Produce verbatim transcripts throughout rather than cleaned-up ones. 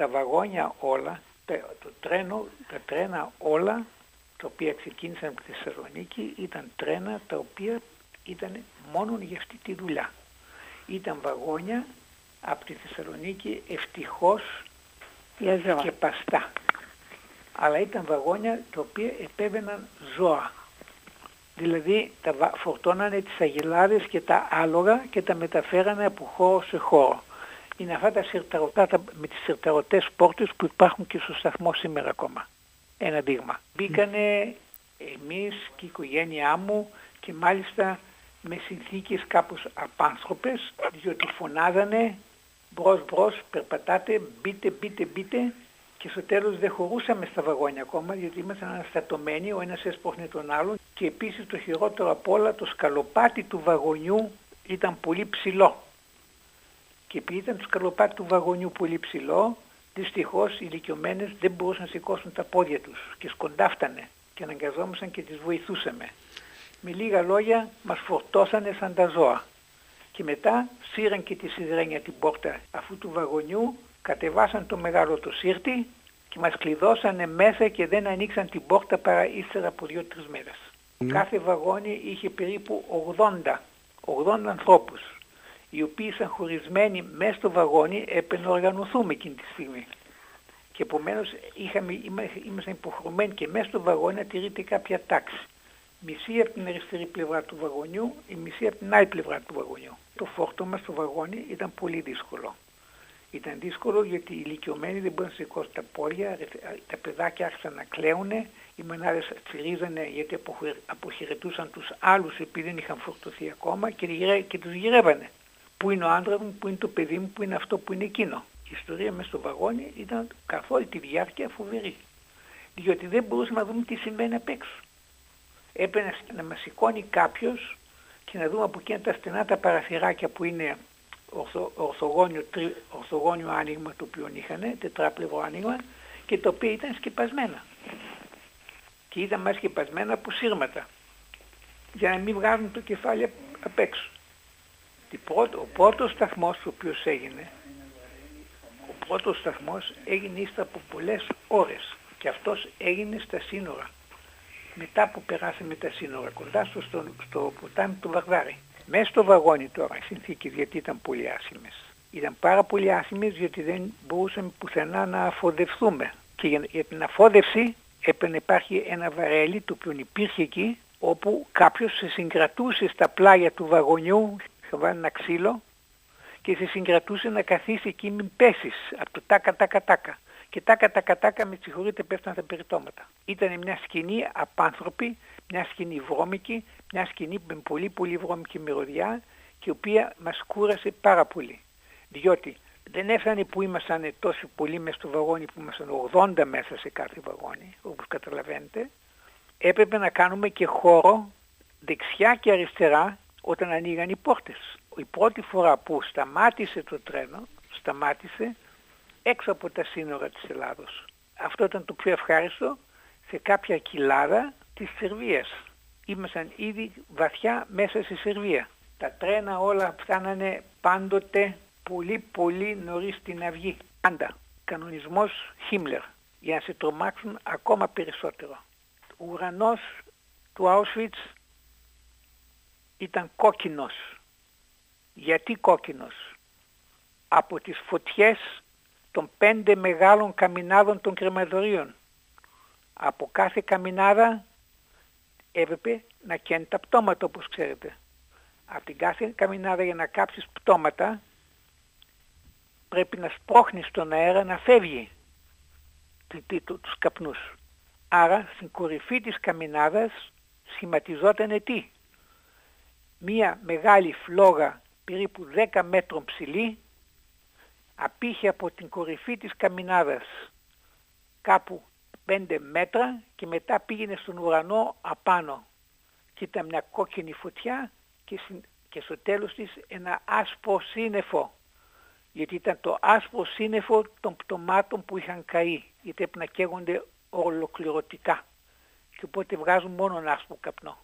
τα βαγόνια όλα, το τρένο, τα τρένα όλα, τα οποία ξεκίνησαν από τη Θεσσαλονίκη, ήταν τρένα τα οποία ήταν μόνο για αυτή τη δουλειά. Ήταν βαγόνια από τη Θεσσαλονίκη ευτυχώς και παστά. Αλλά ήταν βαγόνια τα οποία επέβαιναν ζώα. Δηλαδή τα φορτώνανε τις αγελάδες και τα άλογα και τα μεταφέρανε από χώρο σε χώρο. Είναι αυτά τα συρταρωτά με τις συρταρωτές πόρτες που υπάρχουν και στο σταθμό σήμερα ακόμα. Ένα δείγμα. Μπήκανε εμείς και η οικογένειά μου και μάλιστα με συνθήκες κάπως απάνθρωπες, διότι φωνάζανε μπρος μπρος, περπατάτε, μπείτε, μπείτε, μπείτε, και στο τέλος δεν χωρούσαμε στα βαγόνια ακόμα, γιατί ήμασταν αναστατωμένοι, ο ένας έσπροχνε τον άλλον, και επίσης το χειρότερο απ' όλα, το σκαλοπάτι του βαγονιού ήταν πολύ ψηλό. Και επειδή ήταν το σκαλοπάτι του βαγονιού πολύ ψηλό, δυστυχώς οι ηλικιωμένες δεν μπορούσαν να σηκώσουν τα πόδια τους και σκοντάφτανε και αναγκαζόμασταν και τις βοηθούσαμε. Με λίγα λόγια μας φορτώσανε σαν τα ζώα. Και μετά σύραν και τη σιδερένια την πόρτα αφού του βαγονιού, κατεβάσαν το μεγάλο το σύρτη και μας κλειδώσανε μέσα και δεν ανοίξαν την πόρτα παρά ύστερα από δύο-τρεις μέρες. Mm. Κάθε βαγόνι είχε περίπου ογδόντα ανθρώπους, οι οποίοι ήσαν χωρισμένοι μέσα στο βαγόνι, έπρεπε να οργανωθούμε εκείνη τη στιγμή. Και επομένως είχαμε, ήμασταν υποχρεωμένοι και μέσα στο βαγόνι να τηρείται κάποια τάξη. Μισή από την αριστερή πλευρά του βαγονιού, η μισή από την άλλη πλευρά του βαγονιού. Το φόρτωμα στο βαγόνι ήταν πολύ δύσκολο. Ήταν δύσκολο γιατί οι ηλικιωμένοι δεν μπορούσαν να σηκώσουν τα πόδια, τα παιδάκια άρχισαν να κλαίουνε, οι μανάδες τσιρίζανε γιατί αποχαιρετούσαν τους άλλους επειδή δεν είχαν φορτωθεί ακόμα και, και τους γυρεύανε. Πού είναι ο άντρας μου, πού είναι το παιδί μου, πού είναι αυτό, πού είναι εκείνο. Η ιστορία μες στο βαγόνι ήταν καθ' όλη τη διάρκεια φοβερή. Διότι δεν μπορούσαμε να δούμε τι συμβαίνει απ' έξω. Έπρεπε να μας σηκώνει κάποιος και να δούμε από εκείνα τα στενά τα παραθυράκια που είναι ορθο, ορθογώνιο, τρι, ορθογώνιο άνοιγμα το οποίο είχαν, τετράπλευρο άνοιγμα, και το οποίο ήταν σκεπασμένα. Και ήταν μας σκεπασμένα από σύρματα, για να μην βγάζουν το κεφάλι απ' έξω. Ο πρώτος σταθμός ο οποίος έγινε, ο πρώτος σταθμός έγινε ύστερα από πολλές ώρες και αυτός έγινε στα σύνορα. Μετά που περάσαμε τα σύνορα, κοντά στο, στο, στο ποτάμι του Βαρδάρη. Μέσα στο βαγόνι τώρα, οι συνθήκες γιατί ήταν πολύ άσχημες. Ήταν πάρα πολύ άσχημες γιατί δεν μπορούσαμε πουθενά να αφοδευθούμε. Και για, για την αφόδευση έπρεπε να υπάρχει ένα βαρέλι το οποίο υπήρχε εκεί, όπου κάποιος σε συγκρατούσε στα πλάγια του βαγονιού, είχα βάλει ένα ξύλο, και σε συγκρατούσε να καθίσει εκεί μην πέσεις από το τάκα τάκα τάκα. Και τάκα τάκα τάκα με συγχωρείτε πέφτανε τα περιτώματα. Ήταν μια σκηνή απάνθρωπη, μια σκηνή βρώμικη, μια σκηνή με πολύ πολύ βρώμικη μυρωδιά και η οποία μας κούρασε πάρα πολύ. Διότι δεν έφτανε που ήμασταν τόσο πολλοί μες στο βαγόνι που ήμασταν ογδόντα μέσα σε κάθε βαγόνι, όπως καταλαβαίνετε. Έπρεπε να κάνουμε και χώρο δεξιά και αριστερά όταν ανοίγαν οι πόρτες. Η πρώτη φορά που σταμάτησε το τρένο, σταμάτησε έξω από τα σύνορα της Ελλάδος. Αυτό ήταν το πιο ευχάριστο, σε κάποια κοιλάδα της Σερβίας. Ήμασταν ήδη βαθιά μέσα στη Σερβία. Τα τρένα όλα φτάνανε πάντοτε πολύ πολύ νωρίς στην αυγή. Πάντα. Κανονισμός Χίμλερ, για να σε τρομάξουν ακόμα περισσότερο. Ο ουρανός του Auschwitz ήταν κόκκινος. Γιατί κόκκινος? Από τις φωτιές των πέντε μεγάλων καμινάδων των κρεμαδορίων. Από κάθε καμινάδα έπρεπε να καίνε τα πτώματα, όπως ξέρετε. Από την κάθε καμινάδα για να κάψεις πτώματα πρέπει να σπρώχνεις τον αέρα να φεύγει τους καπνούς. Άρα στην κορυφή της καμινάδας σχηματιζόταν τι? Μία μεγάλη φλόγα περίπου δέκα μέτρων ψηλή, απήχε από την κορυφή της καμινάδας κάπου πέντε μέτρα και μετά πήγαινε στον ουρανό απάνω. Και ήταν μια κόκκινη φωτιά και, και στο τέλος της ένα άσπρο σύννεφο. Γιατί ήταν το άσπρο σύννεφο των πτωμάτων που είχαν καεί. Γιατί έπρεπε να καίγονται ολοκληρωτικά. Και οπότε βγάζουν μόνο ένα άσπρο καπνό.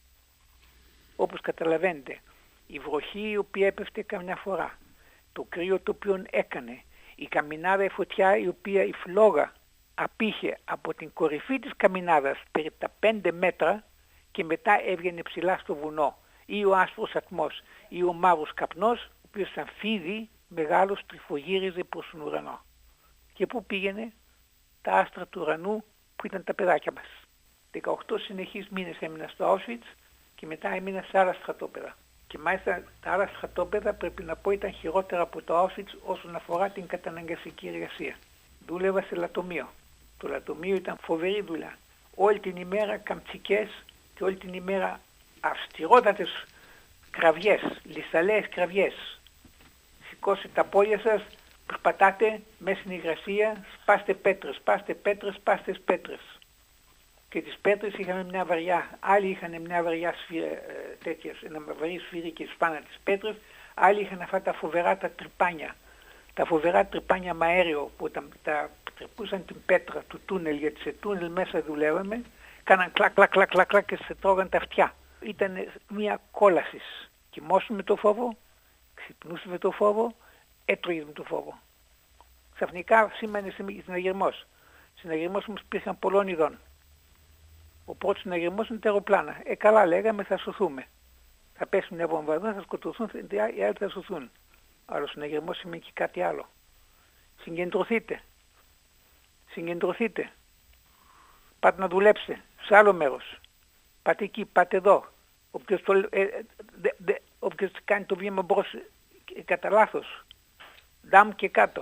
Όπως καταλαβαίνετε, η βροχή η οποία έπεφτε καμιά φορά, το κρύο το οποίο έκανε, Η καμινάδα η φωτιά, η οποία η φλόγα απήχε από την κορυφή της καμινάδας περί τα πέντε μέτρα και μετά έβγαινε ψηλά στο βουνό, ή ο άσπρος ατμός ή ο μαύρος καπνός, ο οποίος σαν φίδι μεγάλος τριφογύριζε προς τον ουρανό. Και πού πήγαινε? Τα άστρα του ουρανού που ήταν τα παιδάκια μας. δεκαοκτώ συνεχείς μήνες έμεινα στο Auschwitz και μετά έμεινα σε άλλα στρατόπεδα. Και μάλιστα τα άλλα στρατόπεδα πρέπει να πω ήταν χειρότερα από το Auschwitz όσον αφορά την καταναγκαστική εργασία. Δούλευα σε λατομείο. Το λατομείο ήταν φοβερή δουλειά. Όλη την ημέρα καμτσικές και όλη την ημέρα αυστηρότατες κραυγές, λισαλέες κραυγές. Σηκώστε τα πόδια σας, περπατάτε μέσα στην υγρασία, σπάστε πέτρες, σπάστε πέτρες, σπάστε πέτρες. Και τις πέτρες είχαμε μια βαριά, άλλοι είχαν μια βαριά σφύρα, τέτοια, ένα βαρύ σφύρι και σπάνα τις πέτρες, άλλοι είχαν αυτά τα φοβερά τα τρυπάνια. Τα φοβερά τρυπάνια με αέριο που τα, τα τρυπούσαν την πέτρα του τούνελ, γιατί σε τούνελ μέσα δουλεύαμε, κάναν κλακ κλακ κλακ κλακ, κλακ και σε τρώγαν τα αυτιά. Ήταν μια κόλαση. Κοιμόσουν με το φόβο, ξυπνούσε με το φόβο, έτρωγε με το φόβο. Ξαφνικά σήμανε συναγερμός. Συναγερμός όμως υπήρχαν πολλών ειδών. Ο πρώτος συναγερμός είναι τα αεροπλάνα. Ε, καλά λέγαμε, θα σωθούμε. Θα πέσουν μια βόμβα εδώ, θα σκοτωθούν, οι άλλοι θα σωθούν. Αλλά ο συναγερμός σημαίνει και κάτι άλλο. Συγκεντρωθείτε. Συγκεντρωθείτε. Πάτε να δουλέψετε σε άλλο μέρος. Πάτε εκεί, πάτε εδώ. Όποιος, το, ε, δε, δε, όποιος κάνει το βήμα μπρος ε, κατά λάθος. Ντάμ και κάτω.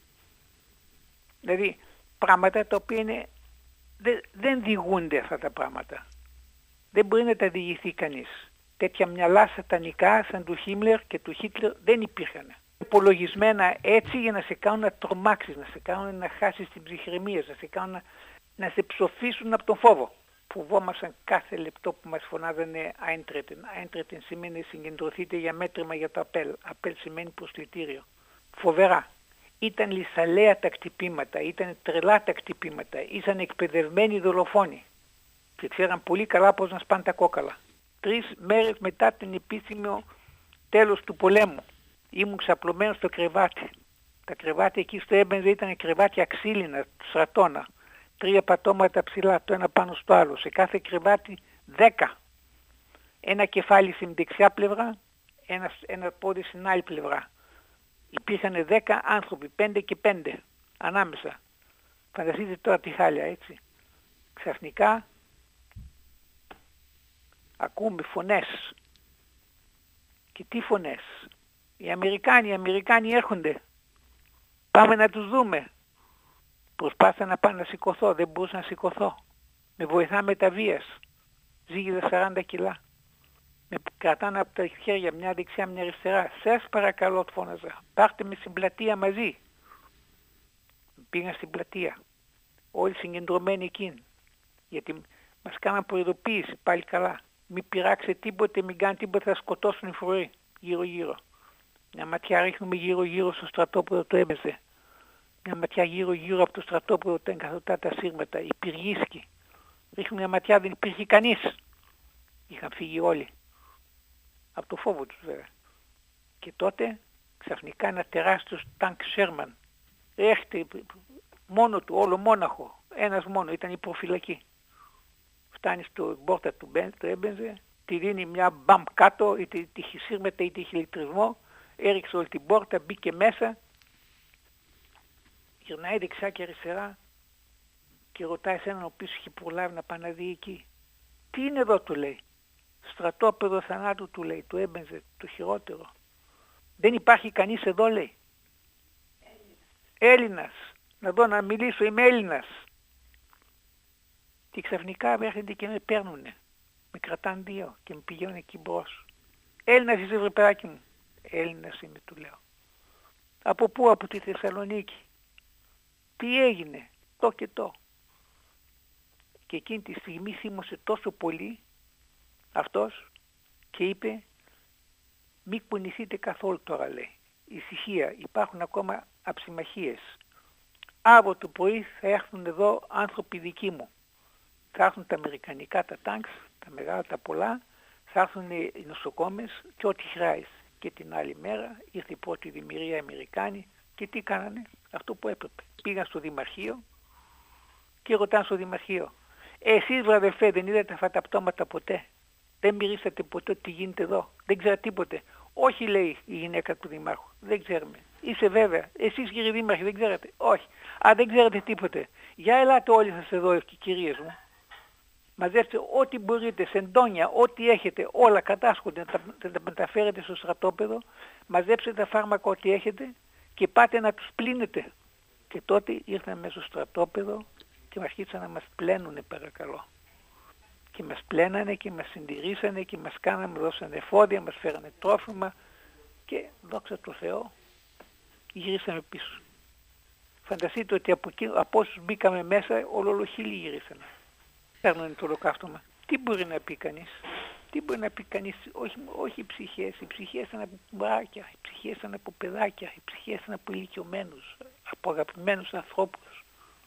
Δηλαδή πράγματα τα οποία είναι, δε, δεν διηγούνται αυτά τα πράγματα. Δεν μπορεί να τα διηγηθεί κανείς. Τέτοια μυαλά σατανικά σαν του Χίμλερ και του Χίτλερ δεν υπήρχαν. Υπολογισμένα έτσι για να σε κάνουν να τρομάξεις, να σε κάνουν να χάσεις την ψυχραιμία, να σε κάνουν να, να σε ψοφήσουν από τον φόβο. Φοβόμασταν κάθε λεπτό που μας φωνάζανε Eintreten. Eintreten σημαίνει συγκεντρωθείτε για μέτρημα για το απέλ. Απέλ σημαίνει προσλητήριο. Φοβερά. Ήταν λυσαλέα τα κτυπήματα, ήταν τρελά τα κτυπήματα, ήσαν εκπαιδευμένοι δολοφόνοι και ξέραν πολύ καλά πώς να σπάνε τα κόκαλα. Τρεις μέρες μετά την επίσημο τέλος του πολέμου ήμουν ξαπλωμένος στο κρεβάτι. Τα κρεβάτια εκεί στο Έμπενζε ήταν κρεβάτια ξύλινα, στρατόνα. Τρία πατώματα ψηλά, το ένα πάνω στο άλλο. Σε κάθε κρεβάτι δέκα. Ένα κεφάλι στην δεξιά πλευρά, ένα, ένα πόδι στην άλλη πλευρά. Υπήρχαν δέκα άνθρωποι, πέντε και πέντε, ανάμεσα. Φανταστείτε τώρα τη χάλια, έτσι. Ξαφνικά ακούμε φωνές. Και τι φωνές? Οι Αμερικάνοι, οι Αμερικάνοι έρχονται. Πάμε να τους δούμε. Προσπάθησα να πάω να σηκωθώ, δεν μπορούσα να σηκωθώ. Με βοηθάμε τα βίας. Ζήγηζα σαράντα κιλά. Με κρατάνε από τα χέρια, μια δεξιά, μια αριστερά. Σας παρακαλώ, φώναζα. Πάρτε με στην πλατεία μαζί. Πήγαν στην πλατεία. Όλοι συγκεντρωμένοι εκείνοι. Γιατί μας κάναν προειδοποίηση πάλι καλά. Μην πειράξετε τίποτε, μην κάνετε τίποτε, θα σκοτώσουν οι φορεί γύρω-γύρω. Μια ματιά ρίχνουμε γύρω-γύρω στο στρατόπεδο το Έμπενζε. Μια ματιά γύρω-γύρω από το στρατόπεδο τα εγκαθωτά τα σύρματα. Οι πυργίσκοι. Ρίχνουν μια ματιά, δεν υπήρχε κανείς. Είχαν φύγει όλοι. Από το φόβο τους βέβαια. Και τότε ξαφνικά ένα τεράστιο τάγκ Σέρμαν. Έρχεται μόνο του, όλο μόναχο. Ένας μόνο, ήταν η προφυλακή. Φτάνει στο πόρτα του Έμπενζε, τη δίνει μια μπαμ κάτω, είτε είχε σύρματα είτε είχε ηλεκτρισμό, έριξε όλη την πόρτα, μπήκε μέσα, γυρνάει δεξιά και αριστερά και ρωτάει σε έναν ο οποίος είχε προλάβει να πάει να δει εκεί. Τι είναι εδώ, του λέει. Στρατόπεδο θανάτου, του λέει, του Έμπενζε, το χειρότερο. Δεν υπάρχει κανείς εδώ, λέει. Έλληνας. Να δω να μιλήσω, είμαι Έλληνας. Και ξαφνικά έρχονται και με παίρνουνε. Με κρατάνε δύο και με πηγαίνουν εκεί μπρος. Έλληνας είσαι, βρε παιδάκι μου. Έλληνας είμαι, του λέω. Από πού? Από τη Θεσσαλονίκη. Τι έγινε? Το και το. Και εκείνη τη στιγμή θύμωσε τόσο πολύ αυτός και είπε μη κουνηθείτε καθόλου τώρα, λέει. Ησυχία, υπάρχουν ακόμα αψημαχίες. Αύριο το πρωί θα έρθουν εδώ άνθρωποι δικοί μου. Θα έρθουν τα αμερικανικά, τα τάγκς, τα μεγάλα, τα πολλά, θα έρθουν οι νοσοκόμες και ό,τι χρειάζεται. Και την άλλη μέρα ήρθε η πρώτη δημιουργία Αμερικάνη και τι κάνανε? αυτό που έπρεπε. Πήγαν στο Δημαρχείο και ρωτάνε στο Δημαρχείο, εσείς βραδελφέ δεν είδατε αυτά τα πτώματα ποτέ? Δεν μυρίσατε ποτέ τι γίνεται εδώ? Δεν ξέρατε τίποτε? Όχι, λέει η γυναίκα του Δημάρχου, δεν ξέρουμε. Είσαι βέβαια? Εσείς κύριε Δήμαρχε δεν ξέρατε? Όχι. Α, δεν ξέρατε τίποτε? Για ελάτε όλοι σας εδώ, κυρίες μου. Μαζεύτε ό,τι μπορείτε, σεντόνια, ό,τι έχετε, όλα κατάσχονται, να τα, να τα μεταφέρετε στο στρατόπεδο, μαζέψτε τα φάρμακα ό,τι έχετε και πάτε να τους πλύνετε. Και τότε ήρθαν μέσα στο στρατόπεδο και μας αρχίσαν να μας πλένουνε, παρακαλώ. Και μας πλένανε και μας συντηρήσανε και μας κάνανε, δώσανε εφόδια, μας φέρανε τρόφιμα και δόξα τω Θεώ γυρίσαμε πίσω. Φανταστείτε ότι από, εκεί, από όσους μπήκαμε μέσα ολολοχίλοι γυρίσανε. Παίρνανε το ολοκαύτωμα. Τι μπορεί να πει κανείς? Τι μπορεί να πει κανείς? Όχι, όχι οι ψυχές. Οι ψυχές ήταν από μπράκια, οι ψυχές ήταν από παιδάκια, οι ψυχές ήταν από ηλικιωμένους, από αγαπημένους ανθρώπους.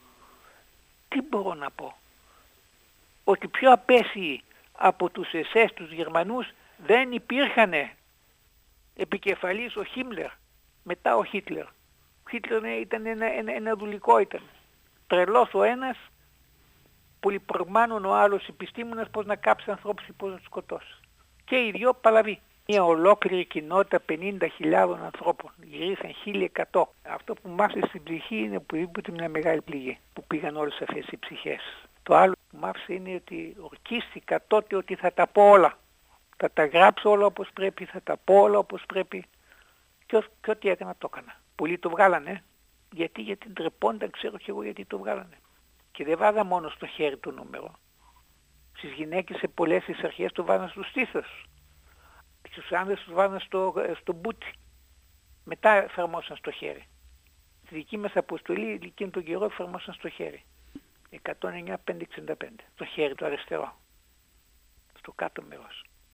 Τι μπορώ να πω? Ότι πιο απέσιοι από τους εσές, τους Γερμανούς, δεν υπήρχανε. Επικεφαλής ο Χίμλερ, μετά ο Χίτλερ. Ο Χίτλερ ήταν ένα, ένα, ένα δουλικό ήταν. Τρελός ο ένας, πολυπρογμάνων ο άλλος επιστήμονας πώς να κάψει ανθρώπους και πώς να τους σκοτώσει. Και οι δυο παλαβοί. Μια ολόκληρη κοινότητα πενήντα χιλιάδων ανθρώπων. Γυρίσαν χίλια εκατό. Αυτό που μ' άφησε στην ψυχή είναι οπουδήποτε μια μεγάλη πληγή που πήγαν όλες αυτές οι ψυχές. Το άλλο που μ' άφησε είναι ότι ορκίστηκα τότε ότι θα τα πω όλα. Θα τα γράψω όλα όπως πρέπει, θα τα πω όλα όπως πρέπει. Και, και ό,τι έκανα το έκανα. Πολλοί το βγάλανε. Γιατί, γιατί ντρεπόνταν, ξέρω και εγώ γιατί το βγάλανε. Και δεν βάζα μόνο στο χέρι το νούμερο. Στις γυναίκες σε πολλές τις αρχές το βάζαν στο στήθος. Στους άνδρες το βάζαν στο, στο μπούτι. Μετά εφαρμόσαν στο χέρι. Στη δική μας αποστολή εκείνη τον καιρό εφαρμόσαν στο χέρι. εκατόν εννιά πεντακόσια εξήντα πέντε. Στο χέρι το αριστερό. Στο κάτω μέρος.